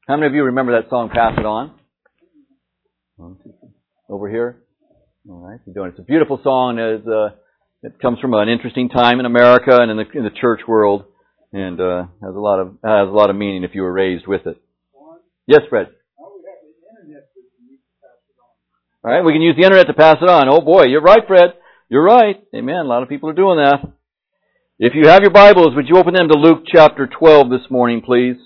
How many of you remember that song, Pass It On? Over here? All right, you're doing it. It's a beautiful song. It comes from an interesting time in America and in the church world, and has a lot of meaning if you were raised with it. Yes, Fred. All right, we can use the internet to pass it on. Oh boy, you're right, Fred. You're right. Amen. A lot of people are doing that. If you have your Bibles, would you open them to Luke chapter 12 this morning, please?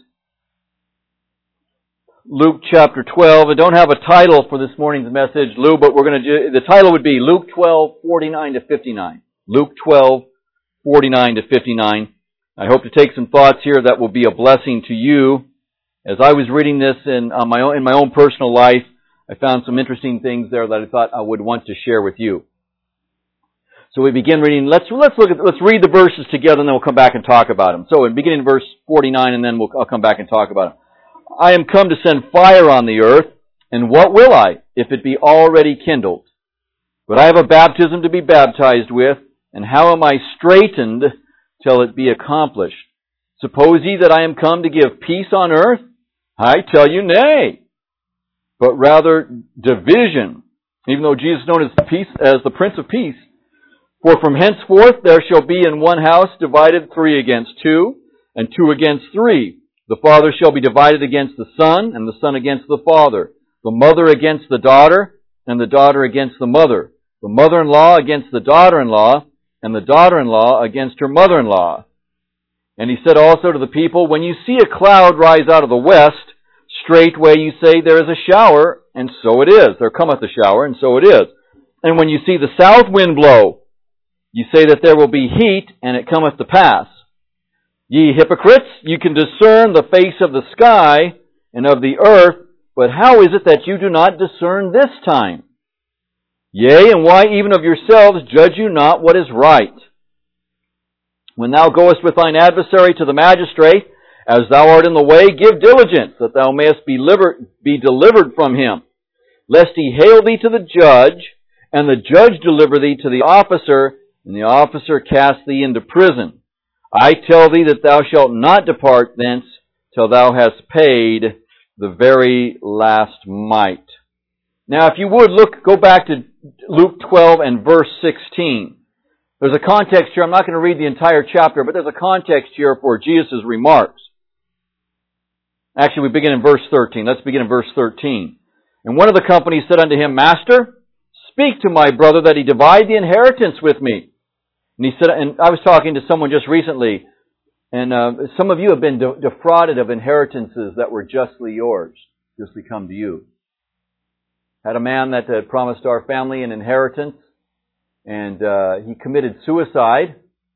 Luke chapter 12. I don't have a title for this morning's message, Lou, but the title would be Luke 12, 49 to 59. Luke 12, 49 to 59. I hope to take some thoughts here that will be a blessing to you. As I was reading this in my own personal life, I found some interesting things there that I thought I would want to share with you. So we begin reading. Let's read the verses together, and then we'll come back and talk about them. So in beginning verse 49, and then I'll come back and talk about them. I am come to send fire on the earth, and what will I, if it be already kindled? But I have a baptism to be baptized with, and how am I straitened till it be accomplished? Suppose ye that I am come to give peace on earth? I tell you, nay, but rather division, even though Jesus is known as the Prince of Peace. For from henceforth there shall be in one house divided 3 against 2, and 2 against 3. The father shall be divided against the son, and the son against the father. The mother against the daughter, and the daughter against the mother. The mother-in-law against the daughter-in-law, and the daughter-in-law against her mother-in-law. And he said also to the people, when you see a cloud rise out of the west, straightway you say, there is a shower, and so it is. There cometh a shower, and so it is. And when you see the south wind blow, you say that there will be heat, and it cometh to pass. Ye hypocrites, you can discern the face of the sky and of the earth, but how is it that you do not discern this time? Yea, and why even of yourselves judge you not what is right? When thou goest with thine adversary to the magistrate, as thou art in the way, give diligence, that thou mayest be delivered from him, lest he hale thee to the judge, and the judge deliver thee to the officer, and the officer cast thee into prison. I tell thee that thou shalt not depart thence till thou hast paid the very last mite. Now, if you would, go back to Luke 12 and verse 16. There's a context here. I'm not going to read the entire chapter, but there's a context here for Jesus' remarks. Actually, we begin in verse 13. Let's begin in verse 13. And one of the company said unto him, Master, speak to my brother that he divide the inheritance with me. And he said, and I was talking to someone just recently, and some of you have been defrauded of inheritances that were justly yours, justly come to you. Had a man that had promised our family an inheritance, and he committed suicide,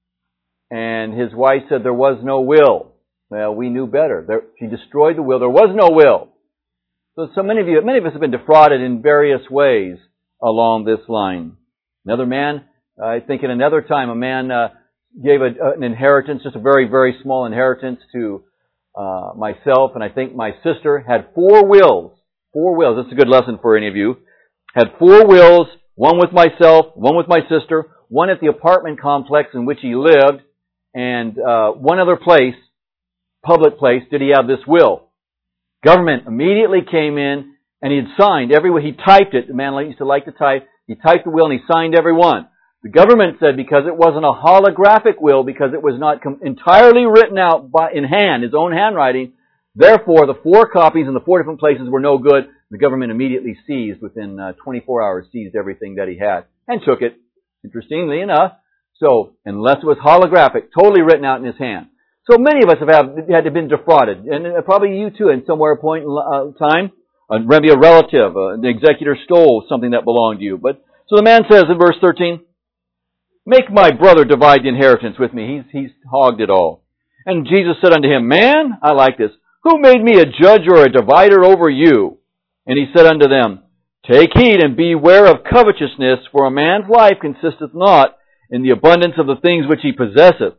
and his wife said there was no will. Well, we knew better. She destroyed the will. There was no will. So many of us have been defrauded in various ways along this line. Another man, I think in another time, a man gave an inheritance, just a very, very small inheritance to myself, and I think my sister had 4 wills. 4 wills. That's a good lesson for any of you. Had 4 wills, one with myself, one with my sister, one at the apartment complex in which he lived, and one other place, public place, did he have this will. Government immediately came in, and he had signed he typed it. The man used to like to type. He typed the will, and he signed every one. The government said because it wasn't a holographic will, because it was not entirely written out in hand, his own handwriting, therefore the 4 copies in the 4 different places were no good. The government immediately seized, within 24 hours, seized everything that he had and took it, interestingly enough. So, unless it was holographic, totally written out in his hand. So many of us had been defrauded, and probably you too, in somewhere point in time. Maybe a relative, an executor stole something that belonged to you. So the man says in verse 13, make my brother divide the inheritance with me. He's hogged it all. And Jesus said unto him, Man, I like this, who made me a judge or a divider over you? And he said unto them, Take heed and beware of covetousness, for a man's life consisteth not in the abundance of the things which he possesseth.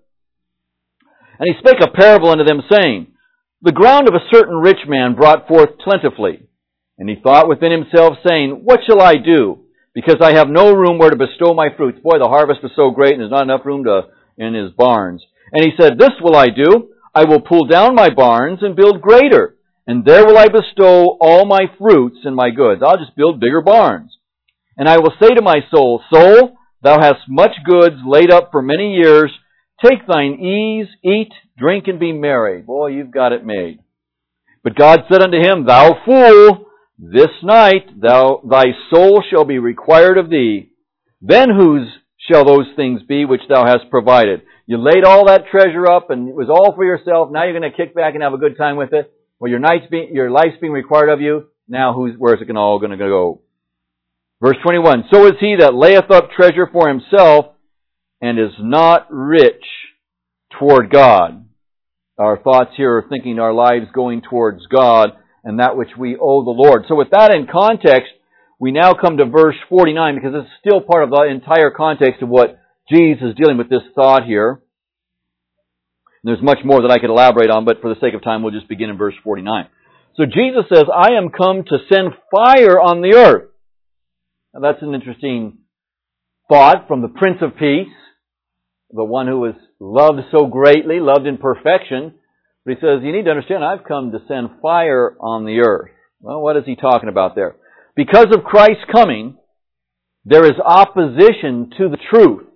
And he spake a parable unto them, saying, The ground of a certain rich man brought forth plentifully. And he thought within himself, saying, What shall I do? Because I have no room where to bestow my fruits. Boy, the harvest was so great, and there's not enough room in his barns. And he said, This will I do. I will pull down my barns and build greater, and there will I bestow all my fruits and my goods. I'll just build bigger barns. And I will say to my soul, Soul, thou hast much goods laid up for many years. Take thine ease, eat, drink, and be merry. Boy, you've got it made. But God said unto him, Thou fool, this night thy soul shall be required of thee. Then whose shall those things be which thou hast provided? You laid all that treasure up, and it was all for yourself. Now you're going to kick back and have a good time with it. Well, your life's being required of you. Now where's it all going to go? Verse 21, So is he that layeth up treasure for himself, and is not rich toward God. Our thoughts here are thinking our lives going towards God, and that which we owe the Lord. So with that in context, we now come to verse 49, because it's still part of the entire context of what Jesus is dealing with this thought here. There's much more that I could elaborate on, but for the sake of time, we'll just begin in verse 49. So Jesus says, I am come to send fire on the earth. Now that's an interesting thought from the Prince of Peace, the one who was loved so greatly, loved in perfection. But he says, you need to understand, I've come to send fire on the earth. Well, what is he talking about there? Because of Christ's coming, there is opposition to the truth.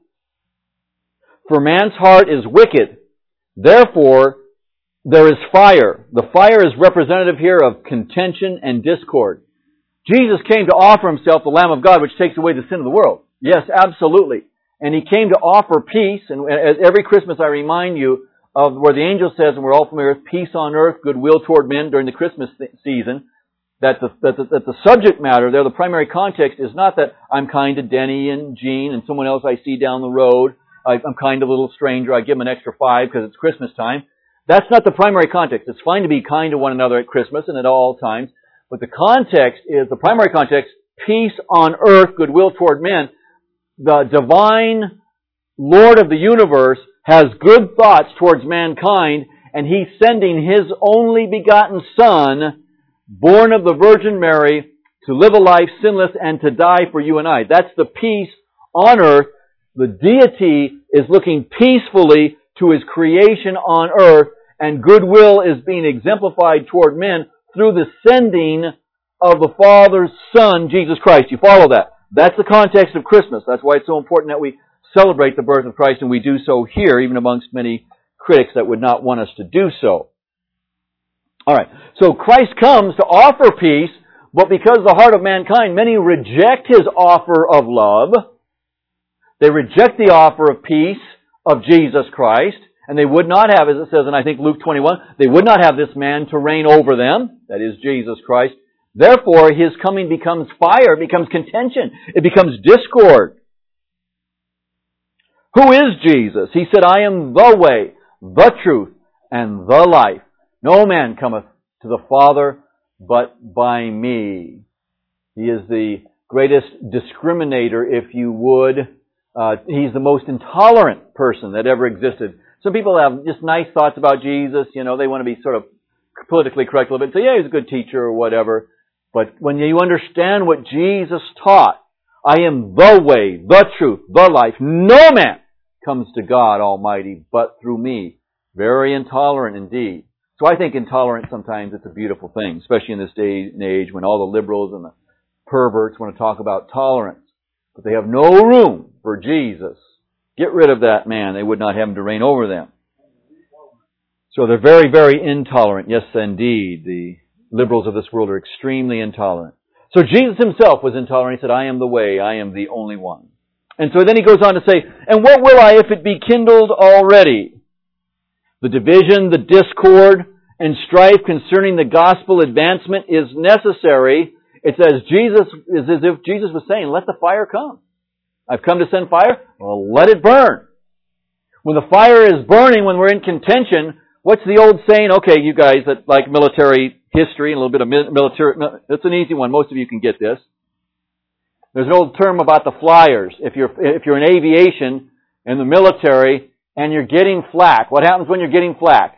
For man's heart is wicked. Therefore, there is fire. The fire is representative here of contention and discord. Jesus came to offer himself, the Lamb of God, which takes away the sin of the world. Yes, absolutely. And he came to offer peace. And every Christmas I remind you of where the angel says, and we're all familiar with, peace on earth, goodwill toward men during the Christmas season. That the subject matter there, the primary context, is not that I'm kind to Denny and Jean and someone else I see down the road. I'm kind to a little stranger. I give them an extra $5 because it's Christmas time. That's not the primary context. It's fine to be kind to one another at Christmas and at all times. But the context is, the primary context, peace on earth, goodwill toward men. The divine Lord of the universe has good thoughts towards mankind, and He's sending His only begotten Son, born of the Virgin Mary, to live a life sinless and to die for you and I. That's the peace on earth. The deity is looking peacefully to His creation on earth, and goodwill is being exemplified toward men through the sending of the Father's Son, Jesus Christ. You follow that? That's the context of Christmas. That's why it's so important that we celebrate the birth of Christ, and we do so here, even amongst many critics that would not want us to do so. Alright, so Christ comes to offer peace, but because of the heart of mankind, many reject His offer of love. They reject the offer of peace of Jesus Christ, and they would not have, as it says in, I think, Luke 21, they would not have this man to reign over them, that is Jesus Christ. Therefore, His coming becomes fire, it becomes contention, it becomes discord. Who is Jesus? He said, I am the way, the truth, and the life. No man cometh to the Father but by me. He is the greatest discriminator, if you would. He's the most intolerant person that ever existed. Some people have just nice thoughts about Jesus. You know, they want to be sort of politically correct a little bit and say, yeah, he's a good teacher or whatever. But when you understand what Jesus taught, I am the way, the truth, the life. No man comes to God Almighty but through me. Very intolerant indeed. So I think intolerance sometimes it's a beautiful thing, especially in this day and age when all the liberals and the perverts want to talk about tolerance. But they have no room for Jesus. Get rid of that man. They would not have him to reign over them. So they're very, very intolerant. Yes, indeed. The liberals of this world are extremely intolerant. So Jesus Himself was intolerant. He said, I am the way. I am the only one. And so then He goes on to say, and what will I if it be kindled already? The division, the discord, and strife concerning the gospel advancement is necessary. It's as if Jesus was saying, let the fire come. I've come to send fire. Well, let it burn. When the fire is burning, when we're in contention, what's the old saying? Okay, you guys that like military history and a little bit of military, it's an easy one. Most of you can get this. There's an old term about the flyers. If you're in aviation and the military and you're getting flak, what happens when you're getting flak?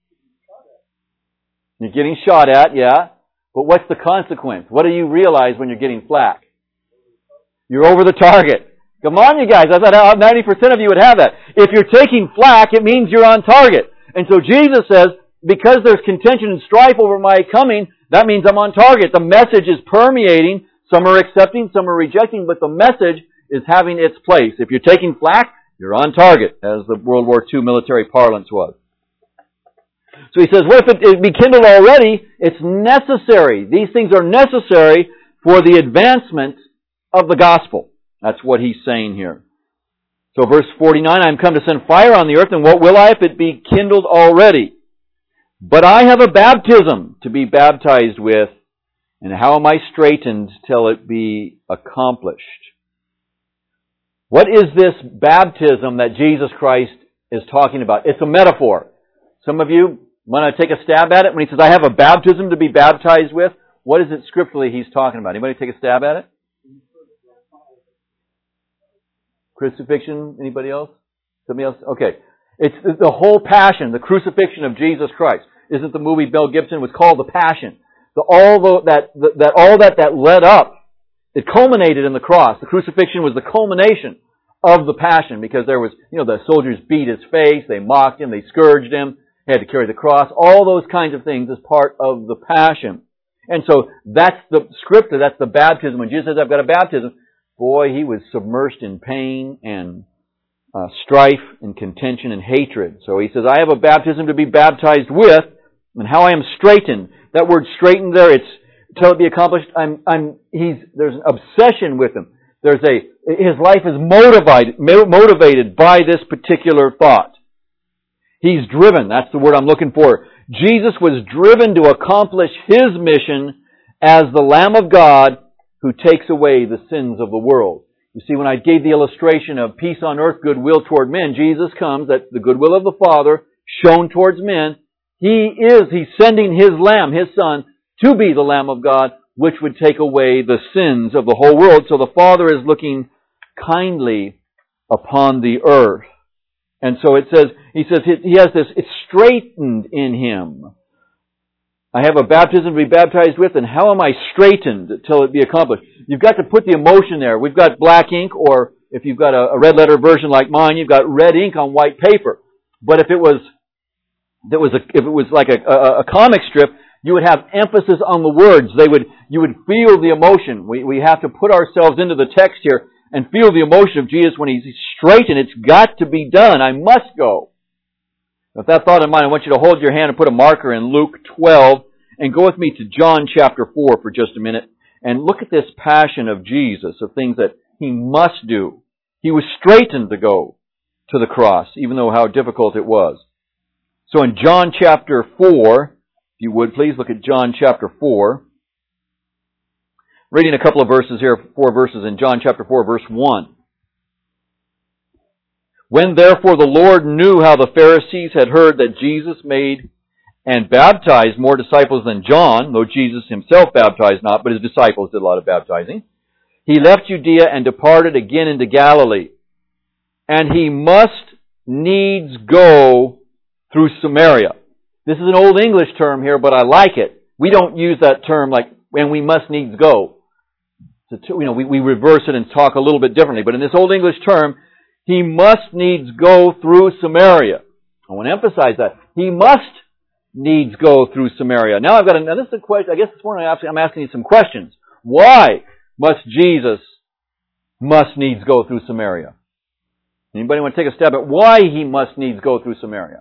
You're getting shot at, yeah. But what's the consequence? What do you realize when you're getting flak? You're over the target. Come on, you guys. I thought 90% of you would have that. If you're taking flak, it means you're on target. And so Jesus says, because there's contention and strife over my coming, that means I'm on target. The message is permeating. Some are accepting, some are rejecting, but the message is having its place. If you're taking flack, you're on target, as the World War II military parlance was. So he says, what if it be kindled already? It's necessary. These things are necessary for the advancement of the gospel. That's what he's saying here. So verse 49, I am come to send fire on the earth, and what will I if it be kindled already? But I have a baptism to be baptized with, and how am I straitened till it be accomplished? What is this baptism that Jesus Christ is talking about? It's a metaphor. Some of you want to take a stab at it when he says, I have a baptism to be baptized with. What is it scripturally he's talking about? Anybody take a stab at it? Crucifixion? Anybody else? Somebody else? Okay. It's the whole passion, the crucifixion of Jesus Christ. Isn't the movie Mel Gibson was called The Passion? All that led up, it culminated in the cross. The crucifixion was the culmination of the passion, because there was, the soldiers beat his face, they mocked him, they scourged him, he had to carry the cross. All those kinds of things as part of the passion. And so that's the scripture, that's the baptism. When Jesus says, I've got a baptism, boy, he was submersed in pain and strife and contention and hatred. So he says, I have a baptism to be baptized with, and how I am straitened. That word straightened there, it's till it be accomplished. There's an obsession with him. His life is motivated by this particular thought. He's driven. That's the word I'm looking for. Jesus was driven to accomplish his mission as the Lamb of God who takes away the sins of the world. You see, when I gave the illustration of peace on earth, goodwill toward men, Jesus comes, that's the goodwill of the Father shown towards men. He's sending his Lamb, his Son, to be the Lamb of God, which would take away the sins of the whole world. So the Father is looking kindly upon the earth. And so he says he has this, it's straightened in him. I have a baptism to be baptized with, and how am I straightened till it be accomplished? You've got to put the emotion there. We've got black ink, or if you've got a red letter version like mine, you've got red ink on white paper. But if it was like a comic strip, you would have emphasis on the words. You would feel the emotion. We have to put ourselves into the text here and feel the emotion of Jesus when he's straightened. It's got to be done. I must go. With that thought in mind, I want you to hold your hand and put a marker in Luke 12 and go with me to John chapter 4 for just a minute and look at this passion of Jesus, of things that he must do. He was straightened to go to the cross, even though how difficult it was. So in John chapter 4, if you would please look at John chapter 4. Reading a couple of verses here, 4 verses in John chapter 4, verse 1. When therefore the Lord knew how the Pharisees had heard that Jesus made and baptized more disciples than John, though Jesus himself baptized not, but his disciples did a lot of baptizing, he left Judea and departed again into Galilee. And he must needs go through Samaria. This is an old English term here, but I like it. We don't use that term like, when we must needs go. We reverse it and talk a little bit differently. But in this old English term, he must needs go through Samaria. I want to emphasize that. He must needs go through Samaria. Now this is a question, I guess this morning I'm asking you some questions. Why must Jesus needs go through Samaria? Anybody want to take a stab at why he must needs go through Samaria?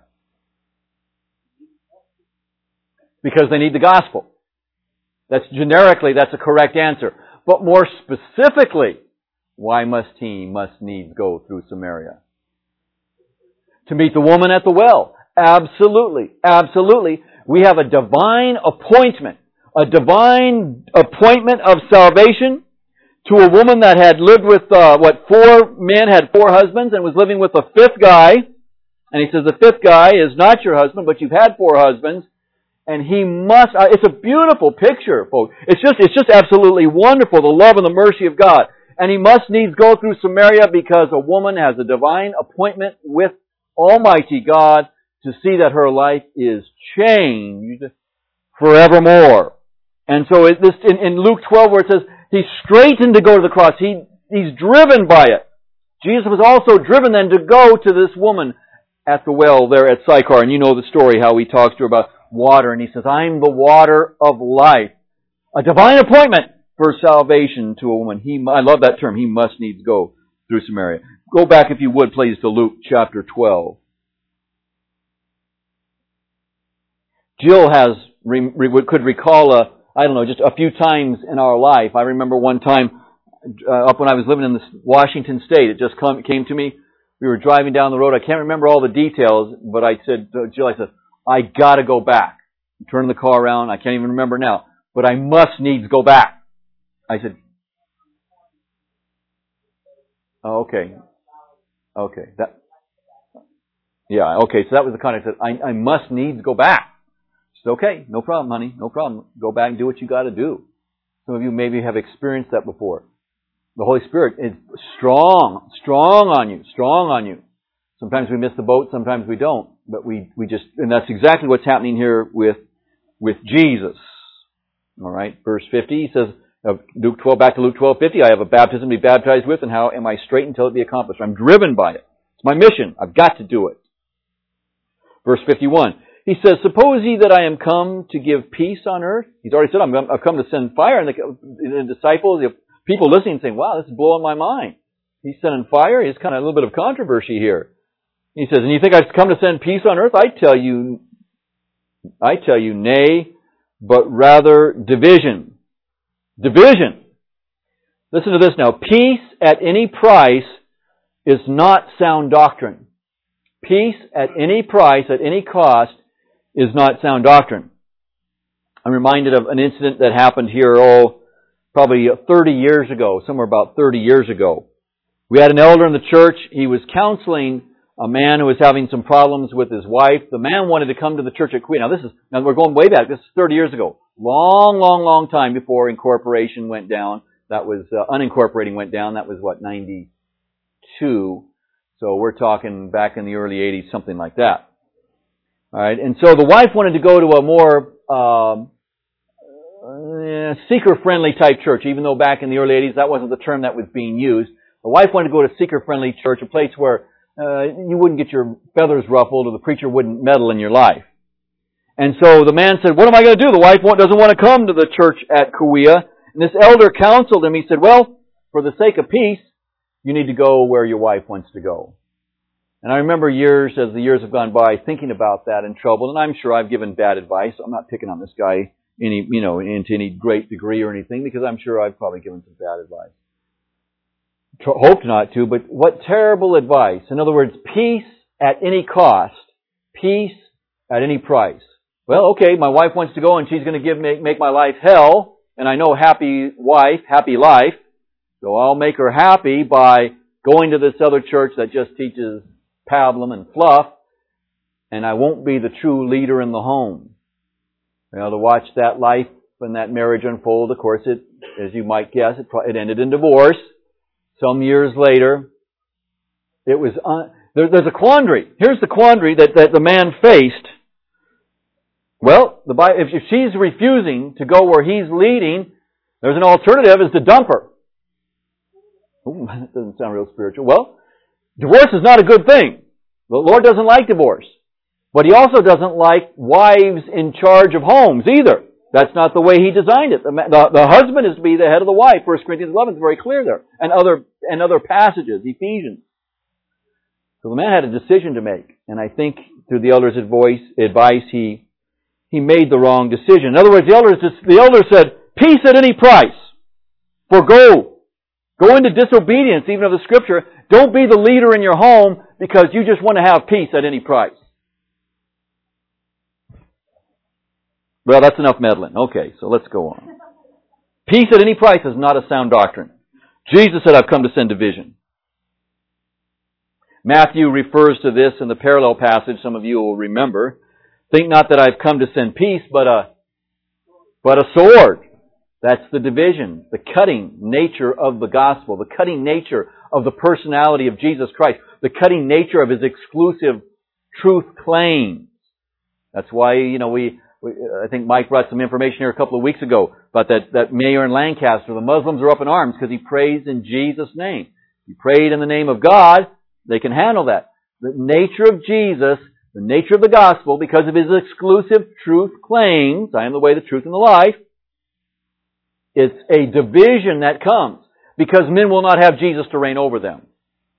Because they need the gospel. That's a correct answer. But more specifically, why must needs go through Samaria? To meet the woman at the well. Absolutely. Absolutely. We have a divine appointment. A divine appointment of salvation to a woman that had lived with, 4 men, had 4 husbands, and was living with a 5th guy. And he says, the 5th guy is not your husband, but you've had 4 husbands. And he must, it's a beautiful picture, folks. It's just absolutely wonderful, the love and the mercy of God. And he must needs go through Samaria because a woman has a divine appointment with Almighty God to see that her life is changed forevermore. And so in Luke 12 where it says, he's straightened to go to the cross. He's driven by it. Jesus was also driven then to go to this woman at the well there at Sychar, and you know the story, how he talks to her about water, and he says, I'm the water of life. A divine appointment for salvation to a woman. I love that term. He must needs go through Samaria. Go back, if you would, please, to Luke chapter 12. Jill could recall, just a few times in our life. I remember one time, up when I was living in Washington State, it just came to me. We were driving down the road. I can't remember all the details, but I said to Jill, I gotta go back. Turn the car around. I can't even remember now, but I must needs go back. I said, oh, okay. So that was the context. I said, I must needs go back. She said, okay, no problem, honey, no problem. Go back and do what you gotta do. Some of you maybe have experienced that before. The Holy Spirit is strong on you. Sometimes we miss the boat, sometimes we don't. But we just, and that's exactly what's happening here with Jesus. Alright, verse 50, he says, back to Luke 12:50, I have a baptism to be baptized with, and how am I straight until it be accomplished? I'm driven by it. It's my mission. I've got to do it. Verse 51, he says, suppose ye that I am come to give peace on earth? He's already said, I've come to send fire, and the disciples, the people listening saying, wow, this is blowing my mind. He's sending fire. He's kind of a little bit of controversy here. He says, and you think I've come to send peace on earth? I tell you, nay, but rather division. Division. Listen to this now. Peace at any price is not sound doctrine. Peace at any price, at any cost, is not sound doctrine. I'm reminded of an incident that happened here, probably 30 years ago, somewhere about 30 years ago. We had an elder in the church. He was counseling a man who was having some problems with his wife. The man wanted to come to the church at Queen. Now we're going way back. This is 30 years ago. Long time before incorporation went down. That was, unincorporating went down. That was 92. So we're talking back in the early 80s, something like that. Alright, and so the wife wanted to go to a more, seeker-friendly type church, even though back in the early 80s that wasn't the term that was being used. The wife wanted to go to a seeker-friendly church, a place where you wouldn't get your feathers ruffled or the preacher wouldn't meddle in your life. And so the man said, what am I going to do? The wife doesn't want to come to the church at Kauai. And this elder counseled him. He said, well, for the sake of peace, you need to go where your wife wants to go. And I remember as the years have gone by, thinking about that and troubled. And I'm sure I've given bad advice. I'm not picking on this guy into any great degree or anything, because I'm sure I've probably given some bad advice. Hoped not to, but what terrible advice. In other words, peace at any cost. Peace at any price. Well, okay, my wife wants to go and she's going to make my life hell, and I know happy wife, happy life, so I'll make her happy by going to this other church that just teaches pablum and fluff, and I won't be the true leader in the home. To watch that life and that marriage unfold, of course, as you might guess, it ended in divorce. Some years later, it was there's a quandary. Here's the quandary that the man faced. Well, if she's refusing to go where he's leading, there's an alternative, is to dump her. Ooh, that doesn't sound real spiritual. Well, divorce is not a good thing. The Lord doesn't like divorce. But He also doesn't like wives in charge of homes either. That's not the way He designed it. The husband is to be the head of the wife. 1 Corinthians 11 is very clear there. And other passages, Ephesians. So the man had a decision to make. And I think through the elder's advice, he made the wrong decision. In other words, the elder said, peace at any price. Forgo. Go into disobedience even of the Scripture. Don't be the leader in your home because you just want to have peace at any price. Well, that's enough meddling. Okay, so let's go on. Peace at any price is not a sound doctrine. Jesus said, I've come to send division. Matthew refers to this in the parallel passage, some of you will remember. Think not that I've come to send peace, but a sword. That's the division, the cutting nature of the gospel, the cutting nature of the personality of Jesus Christ, the cutting nature of His exclusive truth claims. That's why, I think Mike brought some information here a couple of weeks ago about that mayor in Lancaster. The Muslims are up in arms because he prays in Jesus' name. He prayed in the name of God. They can handle that. The nature of Jesus, the nature of the gospel, because of His exclusive truth claims, I am the way, the truth, and the life, it's a division that comes because men will not have Jesus to reign over them.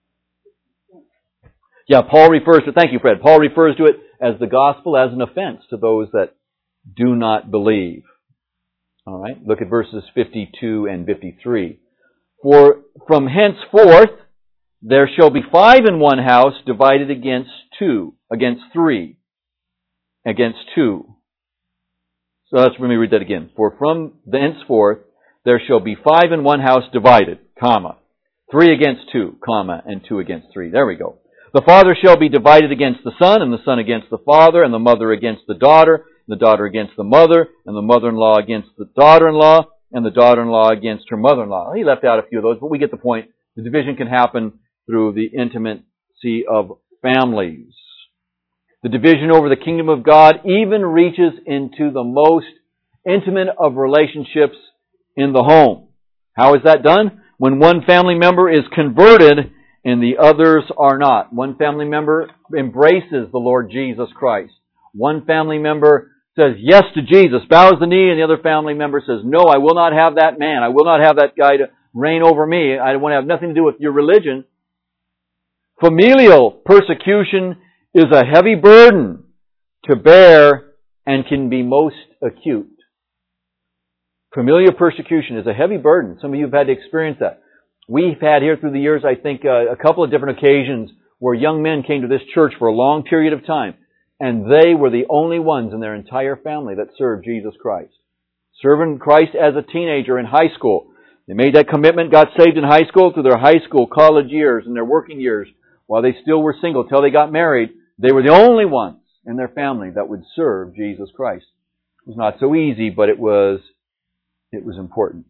Yeah, Paul refers to, thank you Fred, Paul refers to it as the gospel as an offense to those that do not believe. Alright, look at verses 52 and 53. For from henceforth there shall be 5 in one house divided against 2, against 3, against 2. So let me read that again. For from henceforth there shall be 5 in one house divided, comma, 3 against 2, comma, and 2 against 3. There we go. The father shall be divided against the son, and the son against the father, and the mother against the daughter against the mother, and the mother-in-law against the daughter-in-law, and the daughter-in-law against her mother-in-law. He left out a few of those, but we get the point. The division can happen through the intimacy of families. The division over the kingdom of God even reaches into the most intimate of relationships in the home. How is that done? When one family member is converted and the others are not. One family member embraces the Lord Jesus Christ. One family member says yes to Jesus, bows the knee, and the other family member says, no, I will not have that man. I will not have that guy to reign over me. I want to have nothing to do with your religion. Familial persecution is a heavy burden to bear and can be most acute. Familial persecution is a heavy burden. Some of you have had to experience that. We've had here through the years, I think, a couple of different occasions where young men came to this church for a long period of time, and they were the only ones in their entire family that served Jesus Christ. Serving Christ as a teenager in high school. They made that commitment, got saved in high school through their high school, college years, and their working years. While they still were single till they got married, they were the only ones in their family that would serve Jesus Christ. It was not so easy, but it was important.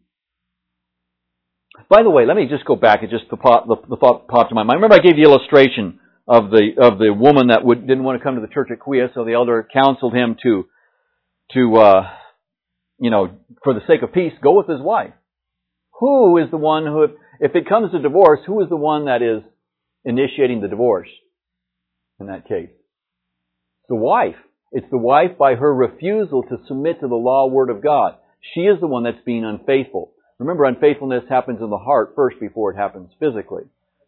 By the way, let me just go back and just the thought popped to my mind. Remember I gave the illustration of the woman that didn't want to come to the church at Quia, so the elder counseled him to for the sake of peace, go with his wife. Who is the one who, if it comes to divorce, who is the one that is initiating the divorce in that case? The wife. It's the wife by her refusal to submit to the law word of God. She is the one that's being unfaithful. Remember, unfaithfulness happens in the heart first before it happens physically.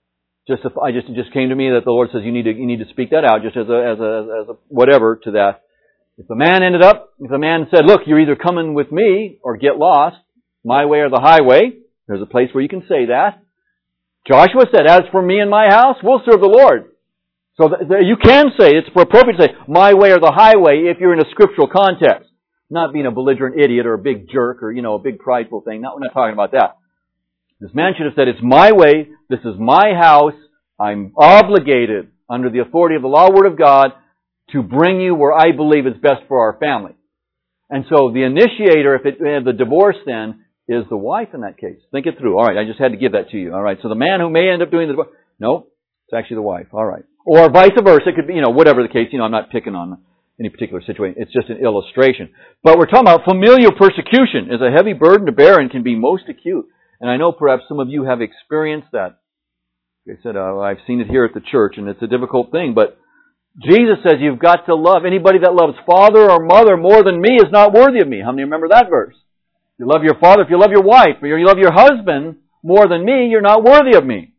It just came to me that the Lord says you need to speak that out, just as a whatever to that. If the man said, look, you're either coming with me or get lost, my way or the highway, there's a place where you can say that. Joshua said, as for me and my house, we'll serve the Lord. So you can say, it's appropriate to say, my way or the highway if you're in a scriptural context. Not being a belligerent idiot or a big we're not talking about that. This man should have said, it's my way, this is my house, I'm obligated under the authority of the law word of God to bring you where I believe is best for our family. And so the initiator, the divorce then, is the wife in that case. Think it through. Alright, I just had to give that to you. Alright, so the man who may end up doing the divorce, no, it's actually the wife. Alright. Or vice versa, it could be, whatever the case, I'm not picking on any particular situation. It's just an illustration. But we're talking about familial persecution is a heavy burden to bear and can be most acute. And I know perhaps some of you have experienced that. Like I said, I've seen it here at the church, and it's a difficult thing. But Jesus says you've got to love. Anybody that loves father or mother more than me is not worthy of me. How many remember that verse? If you love your father, if you love your wife, or you love your husband more than me, you're not worthy of me.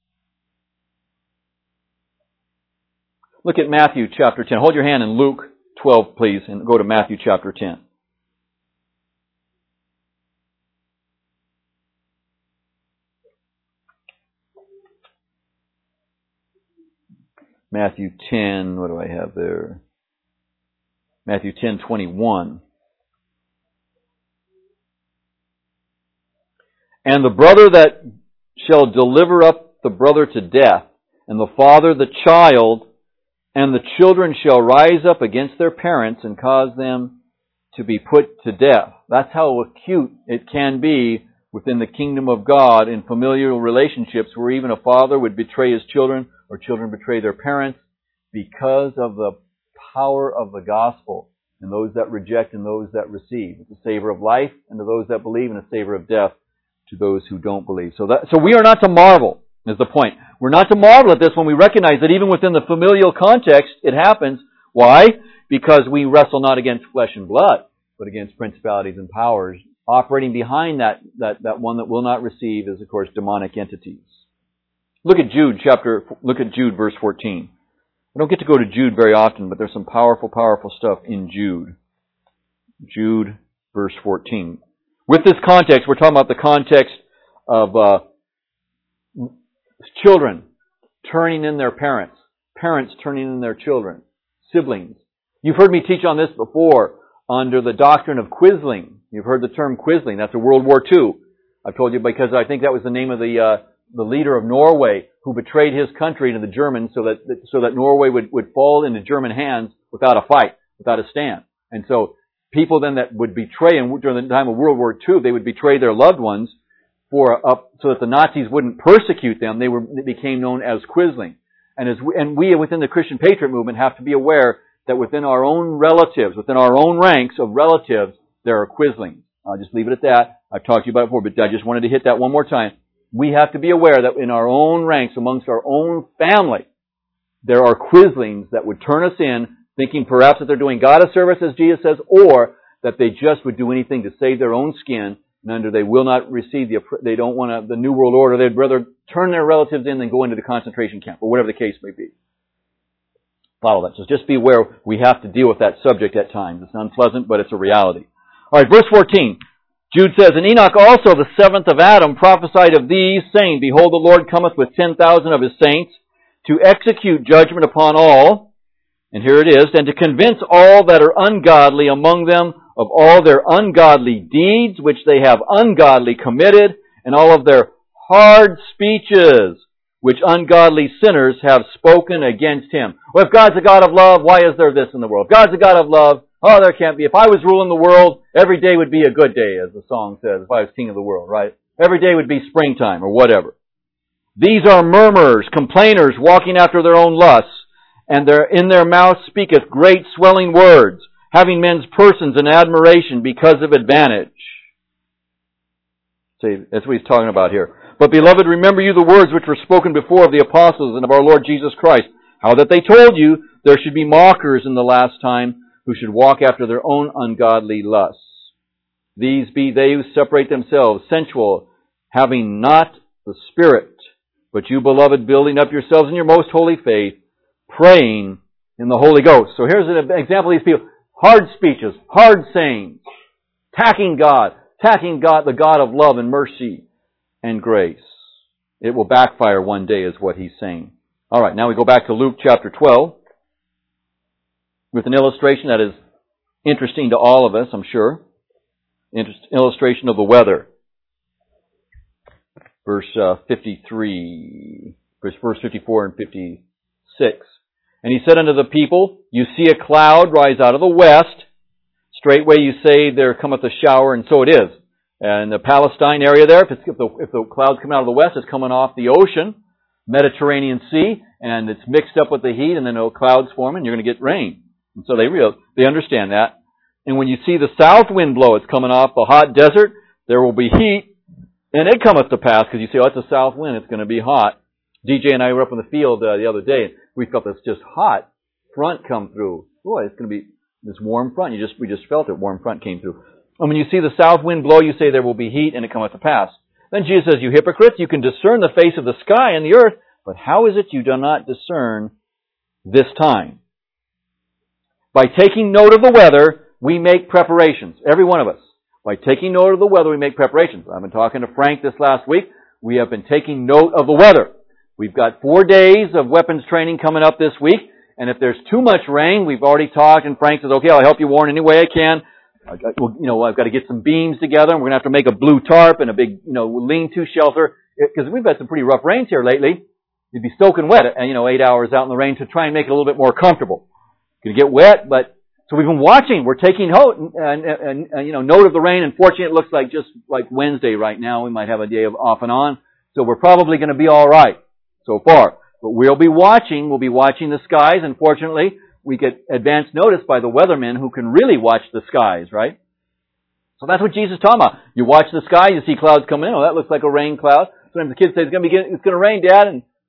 Look at Matthew chapter 10. Hold your hand in Luke 12, please, and go to Matthew chapter 10. Matthew 10, what do I have there? Matthew 10:21. And the brother that shall deliver up the brother to death, and the father the child, and the children shall rise up against their parents and cause them to be put to death. That's how acute it can be within the kingdom of God in familial relationships where even a father would betray his children or children betray their parents because of the power of the gospel and those that reject and those that receive. It's a savor of life and to those that believe and a savor of death to those who don't believe. So we are not to marvel, is the point. We're not to marvel at this when we recognize that even within the familial context, it happens. Why? Because we wrestle not against flesh and blood, but against principalities and powers. Operating behind that one that will not receive is, of course, demonic entities. Look at Jude verse 14. I don't get to go to Jude very often, but there's some powerful, powerful stuff in Jude. Jude verse 14. With this context, we're talking about the context of children turning in their parents, parents turning in their children, siblings. You've heard me teach on this before under the doctrine of Quisling. You've heard the term Quisling. That's a World War II. I've told you because I think that was the name of the leader of Norway who betrayed his country to the Germans so that Norway would fall into German hands without a fight, without a stand. And so people then that would betray, and during the time of World War II, they would betray their loved ones so that the Nazis wouldn't persecute them. They became known as Quisling. And we within the Christian Patriot movement have to be aware that within our own relatives, within our own ranks of relatives, there are Quislings. I'll just leave it at that. I've talked to you about it before, but I just wanted to hit that one more time. We have to be aware that in our own ranks, amongst our own family, there are Quislings that would turn us in, thinking perhaps that they're doing God a service, as Jesus says, or that they just would do anything to save their own skin, and they will not receive they don't want the New World Order. They'd rather turn their relatives in than go into the concentration camp, or whatever the case may be. Follow that. So just be aware we have to deal with that subject at times. It's unpleasant, but it's a reality. All right, verse 14. Jude says, And Enoch also, the seventh of Adam, prophesied of these, saying, Behold, the Lord cometh with 10,000 of his saints, to execute judgment upon all, and here it is, and to convince all that are ungodly among them of all their ungodly deeds, which they have ungodly committed, and all of their hard speeches, which ungodly sinners have spoken against him. Well, if God's a God of love, why is there this in the world? If God's a God of love, there can't be. If I was ruling the world, every day would be a good day, as the song says, if I was king of the world, right? Every day would be springtime, or whatever. These are murmurers, complainers, walking after their own lusts, and in their mouth speaketh great swelling words, having men's persons in admiration because of advantage. See, that's what he's talking about here. But beloved, remember you the words which were spoken before of the apostles and of our Lord Jesus Christ, how that they told you there should be mockers in the last time, who should walk after their own ungodly lusts. These be they who separate themselves, sensual, having not the Spirit. But you, beloved, building up yourselves in your most holy faith, praying in the Holy Ghost. So here's an example of these people. Hard speeches, hard sayings, attacking God, the God of love and mercy and grace. It will backfire one day is what he's saying. All right, now we go back to Luke chapter 12 with an illustration that is interesting to all of us, I'm sure. Illustration of the weather. Verse 53, verse 54 and 56. And he said unto the people, You see a cloud rise out of the west. Straightway you say, There cometh a shower, and so it is. And the Palestine area there, if the cloud's coming out of the west, it's coming off the ocean, Mediterranean Sea, and it's mixed up with the heat, and then the clouds form, and you're going to get rain. And so they understand that. And when you see the south wind blow, it's coming off the hot desert, there will be heat, and it cometh to pass, because you say, it's a south wind, it's going to be hot. DJ and I were up in the field the other day, and we felt this just hot front come through. Boy, it's going to be this warm front. We just felt it. Warm front came through. And when you see the south wind blow, you say there will be heat, and it cometh to pass. Then Jesus says, You hypocrites, you can discern the face of the sky and the earth, but how is it you do not discern this time? By taking note of the weather, we make preparations. Every one of us. By taking note of the weather, we make preparations. I've been talking to Frank this last week. We have been taking note of the weather. We've got 4 days of weapons training coming up this week. And if there's too much rain, we've already talked, and Frank says, okay, I'll help you warn any way I can. I've got to get some beams together, and we're going to have to make a blue tarp and a big, lean-to shelter. Because we've had some pretty rough rains here lately. You'd be soaking wet, 8 hours out in the rain to try and make it a little bit more comfortable. Going to get wet, but so we've been watching. We're taking note note of the rain. Unfortunately, it looks like just like Wednesday right now. We might have a day of off and on. So we're probably going to be all right so far. But we'll be watching. We'll be watching the skies. Unfortunately, we get advance notice by the weathermen who can really watch the skies, right? So that's what Jesus is talking about. You watch the sky, you see clouds coming in. Oh, that looks like a rain cloud. Sometimes the kids say, it's going to rain, Dad. And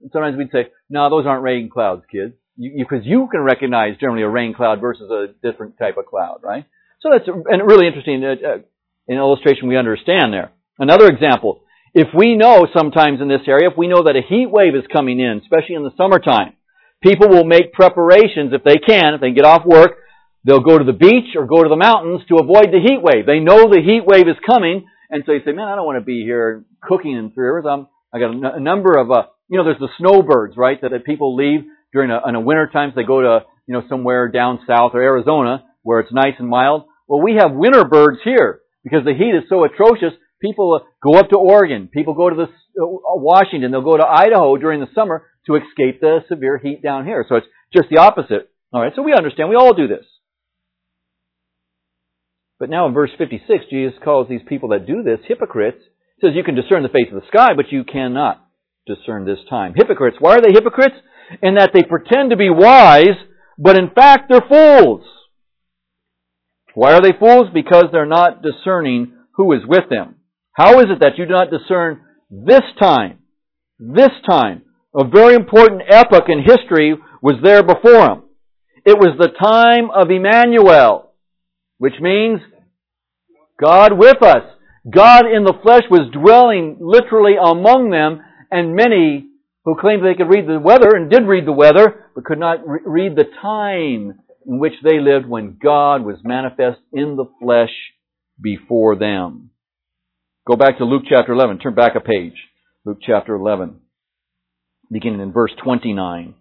sometimes we'd say, no, those aren't rain clouds, kids. Because you can recognize generally a rain cloud versus a different type of cloud, right? So that's a really interesting an illustration we understand there. Another example, if we know sometimes in this area, if we know that a heat wave is coming in, especially in the summertime, people will make preparations if they can get off work, they'll go to the beach or go to the mountains to avoid the heat wave. They know the heat wave is coming, and so you say, man, I don't want to be here cooking in 3 hours. I got a number of, there's the snowbirds, right, that people leave during in a winter times. They go to, somewhere down south or Arizona where it's nice and mild. Well, we have winter birds here because the heat is so atrocious. People go up to Oregon. People go to Washington. They'll go to Idaho during the summer to escape the severe heat down here. So it's just the opposite. All right, so we understand. We all do this. But now in verse 56, Jesus calls these people that do this hypocrites. He says you can discern the face of the sky, but you cannot discern this time. Hypocrites. Why are they hypocrites? In that they pretend to be wise, but in fact they're fools. Why are they fools? Because they're not discerning who is with them. How is it that you do not discern this time? This time. A very important epoch in history was there before them. It was the time of Emmanuel, which means God with us. God in the flesh was dwelling literally among them, and many who claimed they could read the weather and did read the weather, but could not read the time in which they lived when God was manifest in the flesh before them. Go back to Luke chapter 11. Turn back a page. Luke chapter 11, beginning in verse 29.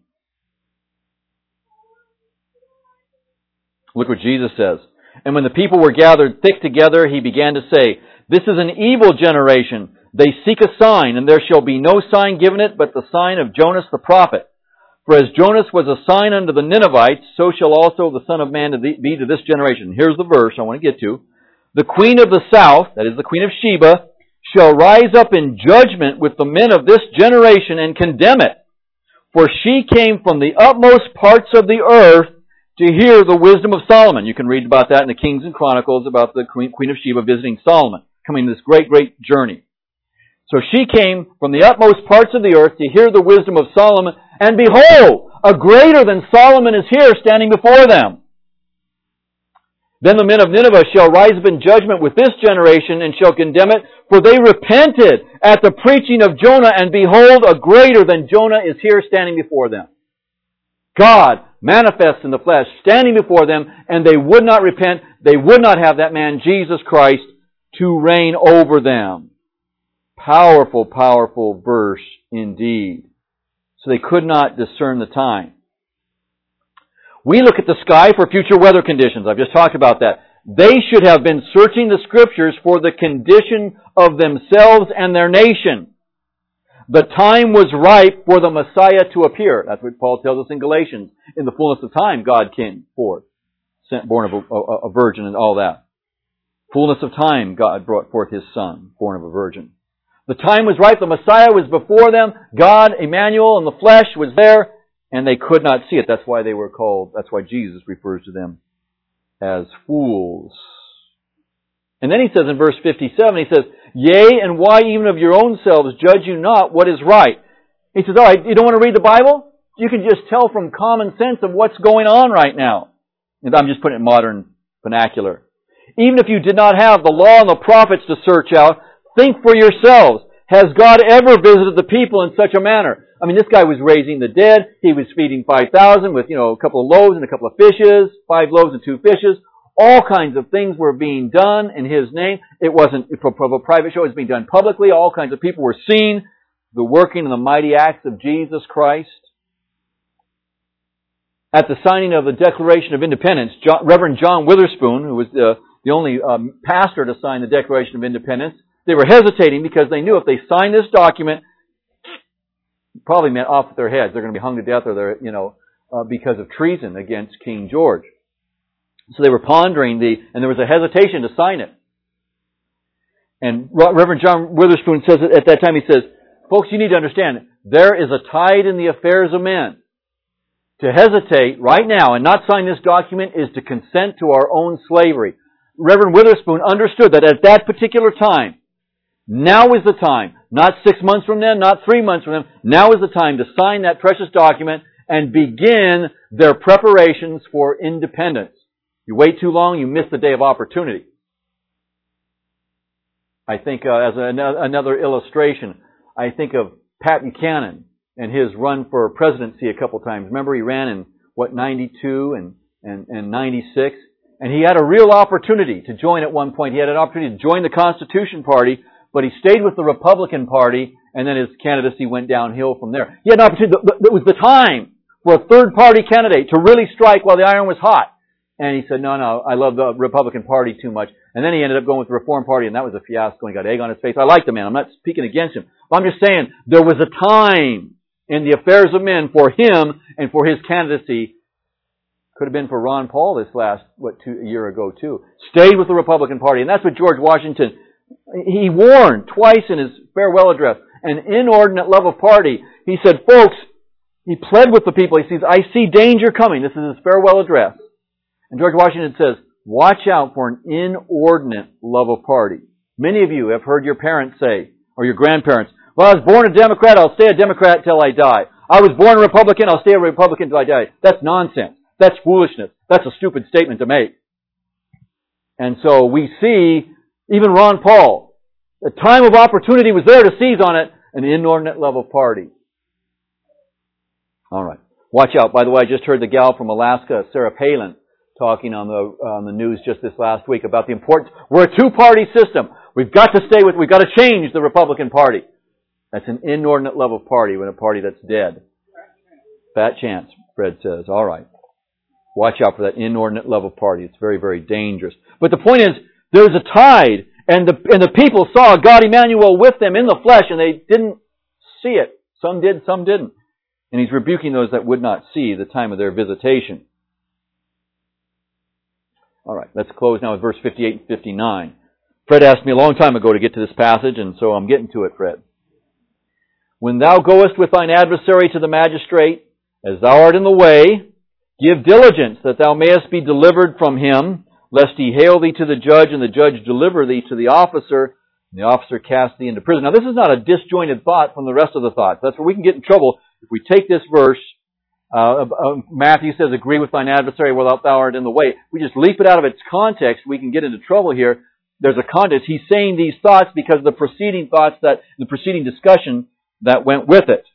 Look what Jesus says. And when the people were gathered thick together, he began to say, this is an evil generation. They seek a sign, and there shall be no sign given it but the sign of Jonas the prophet. For as Jonas was a sign unto the Ninevites, so shall also the Son of Man be to this generation. Here's the verse I want to get to. The queen of the south, that is the queen of Sheba, shall rise up in judgment with the men of this generation and condemn it. For she came from the utmost parts of the earth to hear the wisdom of Solomon. You can read about that in the Kings and Chronicles about the queen of Sheba visiting Solomon, coming this great, great journey. So she came from the utmost parts of the earth to hear the wisdom of Solomon, and behold, a greater than Solomon is here standing before them. Then the men of Nineveh shall rise up in judgment with this generation and shall condemn it, for they repented at the preaching of Jonah, and behold, a greater than Jonah is here standing before them. God manifests in the flesh, standing before them, and they would not repent. They would not have that man, Jesus Christ, to reign over them. Powerful, powerful verse indeed. So they could not discern the time. We look at the sky for future weather conditions. I've just talked about that. They should have been searching the Scriptures for the condition of themselves and their nation. The time was ripe for the Messiah to appear. That's what Paul tells us in Galatians. In the fullness of time, God came forth, born of a virgin and all that. Fullness of time, God brought forth His Son, born of a virgin. The time was ripe. The Messiah was before them. God, Emmanuel in the flesh, was there, and they could not see it. That's why they were called, that's why Jesus refers to them as fools. And then he says in verse 57, he says, yea, and why even of your own selves judge you not what is right? He says, all right, you don't want to read the Bible? You can just tell from common sense of what's going on right now. And I'm just putting it in modern vernacular. Even if you did not have the law and the prophets to search out, think for yourselves. Has God ever visited the people in such a manner? I mean, this guy was raising the dead. He was feeding 5,000 with, a couple of loaves and a couple of fishes, 5 loaves and 2 fishes. All kinds of things were being done in His name. It wasn't a private show. It was being done publicly. All kinds of people were seeing the working and the mighty acts of Jesus Christ. At the signing of the Declaration of Independence, Reverend John Witherspoon, who was the only pastor to sign the Declaration of Independence, they were hesitating because they knew if they signed this document, it probably meant off with their heads. They're going to be hung to death, or they're, because of treason against King George. So they were pondering and there was a hesitation to sign it. And Reverend John Witherspoon says at that time, he says, folks, you need to understand, there is a tide in the affairs of men. To hesitate right now and not sign this document is to consent to our own slavery. Reverend Witherspoon understood that at that particular time, now is the time. Not 6 months from then, not 3 months from then. Now is the time to sign that precious document and begin their preparations for independence. You wait too long, you miss the day of opportunity. I think as another illustration, I think of Pat Buchanan and his run for presidency a couple times. Remember, he ran in, 92 and 96? And he had a real opportunity to join at one point. He had an opportunity to join the Constitution Party, but he stayed with the Republican Party, and then his candidacy went downhill from there. He had an opportunity. It was the time for a third-party candidate to really strike while the iron was hot. And he said, no, I love the Republican Party too much. And then he ended up going with the Reform Party, and that was a fiasco, and he got egg on his face. I like the man. I'm not speaking against him. But I'm just saying, there was a time in the affairs of men for him and for his candidacy. Could have been for Ron Paul this last, a year ago too. Stayed with the Republican Party. And that's what George Washington, he warned twice in his farewell address, an inordinate love of party. He said, folks, he pled with the people. He says, I see danger coming. This is his farewell address. And George Washington says, watch out for an inordinate love of party. Many of you have heard your parents say, or your grandparents, well, I was born a Democrat, I'll stay a Democrat till I die. I was born a Republican, I'll stay a Republican till I die. That's nonsense. That's foolishness. That's a stupid statement to make. And so we see, even Ron Paul, the time of opportunity was there to seize on it, an inordinate love of party. All right. Watch out. By the way, I just heard the gal from Alaska, Sarah Palin, talking on the news just this last week about the importance. We're a two-party system. We've got to change the Republican Party. That's an inordinate love of party when a party that's dead. Fat chance, Fred says. All right. Watch out for that inordinate love of party. It's very, very dangerous. But the point is, there's a tide, and the people saw God Emmanuel with them in the flesh, and they didn't see it. Some did, some didn't. And he's rebuking those that would not see the time of their visitation. All right, let's close now with verse 58 and 59. Fred asked me a long time ago to get to this passage, and so I'm getting to it, Fred. When thou goest with thine adversary to the magistrate, as thou art in the way, give diligence that thou mayest be delivered from him, lest he hale thee to the judge, and the judge deliver thee to the officer, and the officer cast thee into prison. Now, this is not a disjointed thought from the rest of the thoughts. That's where we can get in trouble if we take this verse. Matthew says, agree with thine adversary while thou art in the way. We just leap it out of its context, we can get into trouble here. There's a context. He's saying these thoughts because of the preceding thoughts, the preceding discussion that went with it.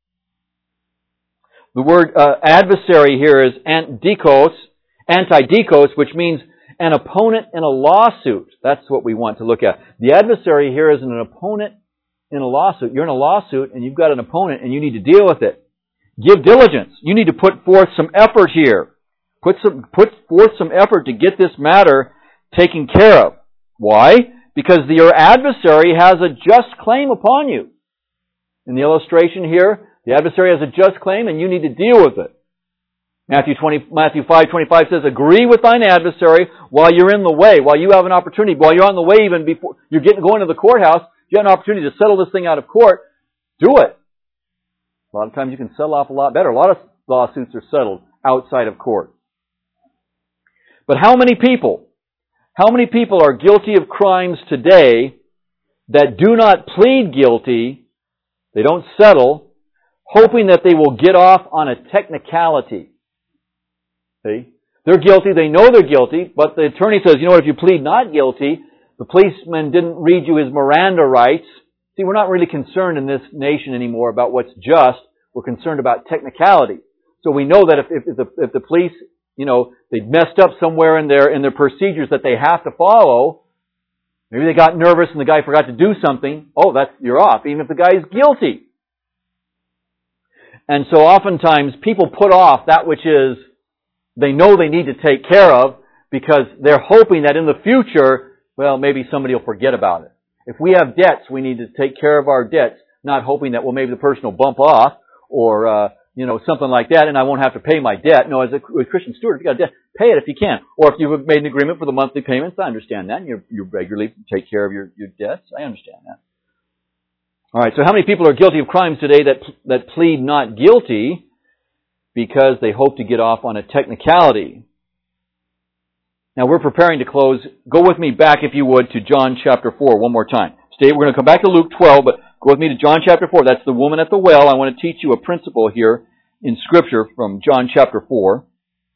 The word adversary here is antidikos, which means an opponent in a lawsuit. That's what we want to look at. The adversary here is an opponent in a lawsuit. You're in a lawsuit and you've got an opponent and you need to deal with it. Give diligence. You need to put forth some effort here. Put forth some effort to get this matter taken care of. Why? Because your adversary has a just claim upon you. In the illustration here, the adversary has a just claim and you need to deal with it. Matthew 5:25 says, agree with thine adversary while you're in the way, while you have an opportunity, while you're on the way even before you're going to the courthouse, you have an opportunity to settle this thing out of court. Do it. A lot of times you can settle off a lot better. A lot of lawsuits are settled outside of court. But how many people are guilty of crimes today that do not plead guilty, they don't settle, hoping that they will get off on a technicality? See? They're guilty, they know they're guilty, but the attorney says, you know what, if you plead not guilty, the policeman didn't read you his Miranda rights. See, we're not really concerned in this nation anymore about what's just. We're concerned about technicality. So we know that if the police, they messed up somewhere in their procedures that they have to follow, maybe they got nervous and the guy forgot to do something, you're off, even if the guy is guilty. And so oftentimes people put off that which is they know they need to take care of because they're hoping that in the future, maybe somebody will forget about it. If we have debts, we need to take care of our debts, not hoping that, maybe the person will bump off or, something like that and I won't have to pay my debt. No, as a Christian steward, if you got a debt, pay it if you can. Or if you've made an agreement for the monthly payments, I understand that. And you regularly take care of your debts. I understand that. All right, so how many people are guilty of crimes today that plead not guilty because they hope to get off on a technicality? Now, we're preparing to close. Go with me back, if you would, to John chapter 4 one more time. We're going to come back to Luke 12, but Go with me to John chapter 4. That's the woman at the well. I want to teach you a principle here in Scripture from John chapter 4.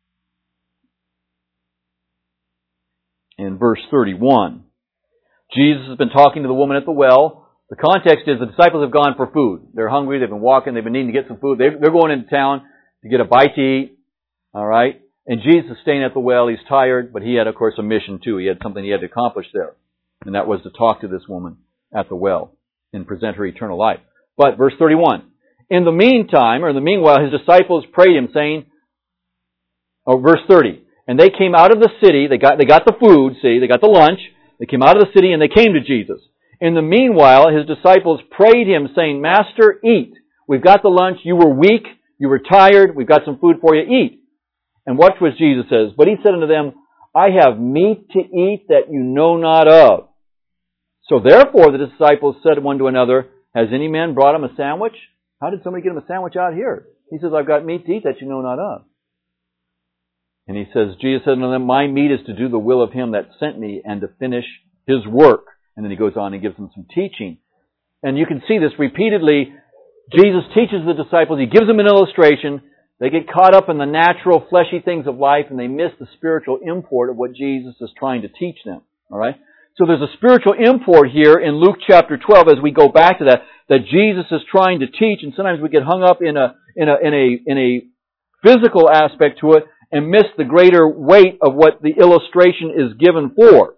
In verse 31. Jesus has been talking to the woman at the well. The context is the disciples have gone for food. They're hungry, they've been walking, they've been needing to get some food. They're going into town to get a bite to eat. Alright? And Jesus is staying at the well. He's tired, but he had, of course, a mission too. He had something he had to accomplish there. And that was to talk to this woman at the well and present her eternal life. But, verse 31. In the meantime, or in the meanwhile, his disciples prayed him, saying, verse 30. And they came out of the city, they got the food, see, they got the lunch. They came out of the city and they came to Jesus. In the meanwhile, his disciples prayed him, saying, Master, eat. We've got the lunch. You were weak. You were tired. We've got some food for you. Eat. And watch what Jesus says. But he said unto them, I have meat to eat that you know not of. So therefore the disciples said one to another, Has any man brought him a sandwich? How did somebody get him a sandwich out here? He says, I've got meat to eat that you know not of. And he says, Jesus said unto them, My meat is to do the will of him that sent me and to finish his work. And then he goes on and gives them some teaching. And you can see this repeatedly. Jesus teaches the disciples. He gives them an illustration. They get caught up in the natural, fleshy things of life, and they miss the spiritual import of what Jesus is trying to teach them. All right? So there's a spiritual import here in Luke chapter 12 as we go back to that Jesus is trying to teach, and sometimes we get hung up in a physical aspect to it and miss the greater weight of what the illustration is given for.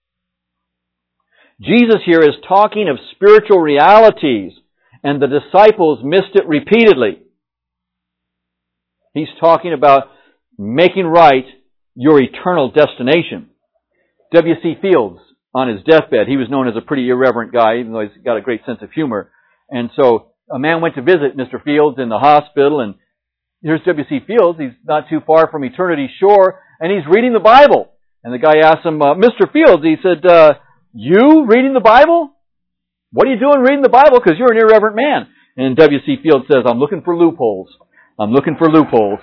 Jesus here is talking of spiritual realities, and the disciples missed it repeatedly. He's talking about making right your eternal destination. W.C. Fields, on his deathbed, he was known as a pretty irreverent guy, even though he's got a great sense of humor. And so a man went to visit Mr. Fields in the hospital, and here's W.C. Fields. He's not too far from eternity's shore, and he's reading the Bible. And the guy asked him, Mr. Fields, he said, you reading the Bible? What are you doing reading the Bible? Because you're an irreverent man. And W.C. Fields says, I'm looking for loopholes. I'm looking for loopholes.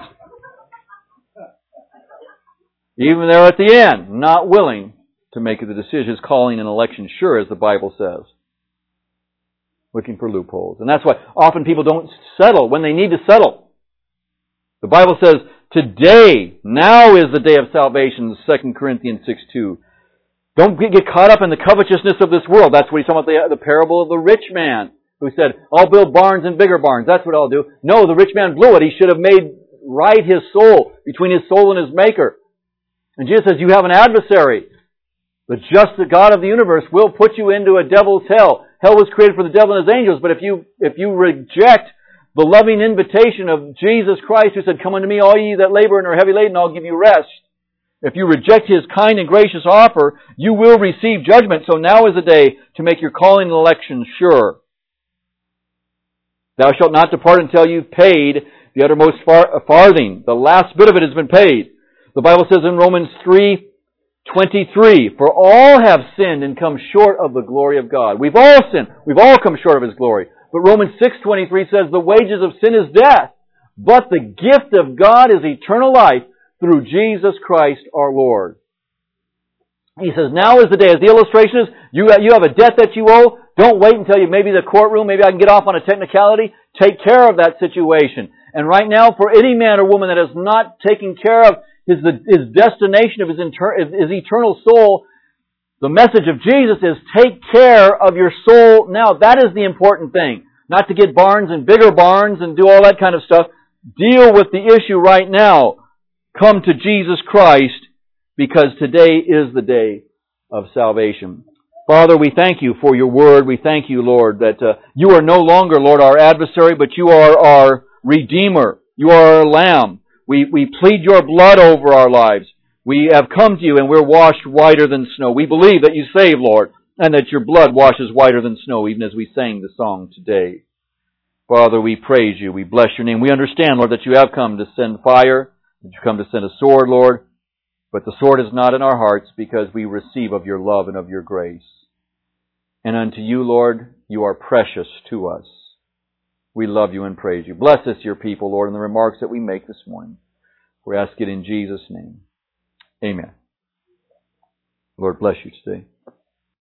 Even there at the end, not willing to make the decision, his calling and election sure, as the Bible says. Looking for loopholes. And that's why often people don't settle when they need to settle. The Bible says, today, now is the day of salvation, 2 Corinthians 6:2. Don't get caught up in the covetousness of this world. That's what he's talking about, the parable of the rich man who said, I'll build barns and bigger barns. That's what I'll do. No, the rich man blew it. He should have made right his soul, between his soul and his maker. And Jesus says, you have an adversary. The just God of the universe will put you into a devil's hell. Hell was created for the devil and his angels, but if you reject the loving invitation of Jesus Christ, who said, come unto me, all ye that labor and are heavy laden, I'll give you rest. If you reject His kind and gracious offer, you will receive judgment. So now is the day to make your calling and election sure. Thou shalt not depart until you've paid the uttermost farthing. The last bit of it has been paid. The Bible says in Romans 3:23, for all have sinned and come short of the glory of God. We've all sinned. We've all come short of His glory. But Romans 6:23 says the wages of sin is death, but the gift of God is eternal life through Jesus Christ our Lord. He says, now is the day. As the illustration is, you have a debt that you owe. Don't wait until maybe the courtroom, maybe I can get off on a technicality. Take care of that situation. And right now, for any man or woman that has not taken care of his destination of his eternal soul, the message of Jesus is take care of your soul now. That is the important thing. Not to get barns and bigger barns and do all that kind of stuff. Deal with the issue right now. Come to Jesus Christ, because today is the day of salvation. Father, we thank You for Your Word. We thank You, Lord, that You are no longer, Lord, our adversary, but You are our Redeemer. You are our Lamb. We plead Your blood over our lives. We have come to You and we're washed whiter than snow. We believe that You save, Lord, and that Your blood washes whiter than snow, even as we sang the song today. Father, we praise You. We bless Your name. We understand, Lord, that You have come to send fire, that You come to send a sword, Lord. But the sword is not in our hearts because we receive of Your love and of Your grace. And unto You, Lord, You are precious to us. We love You and praise You. Bless us, Your people, Lord, in the remarks that we make this morning. We ask it in Jesus' name. Amen. Lord bless you today.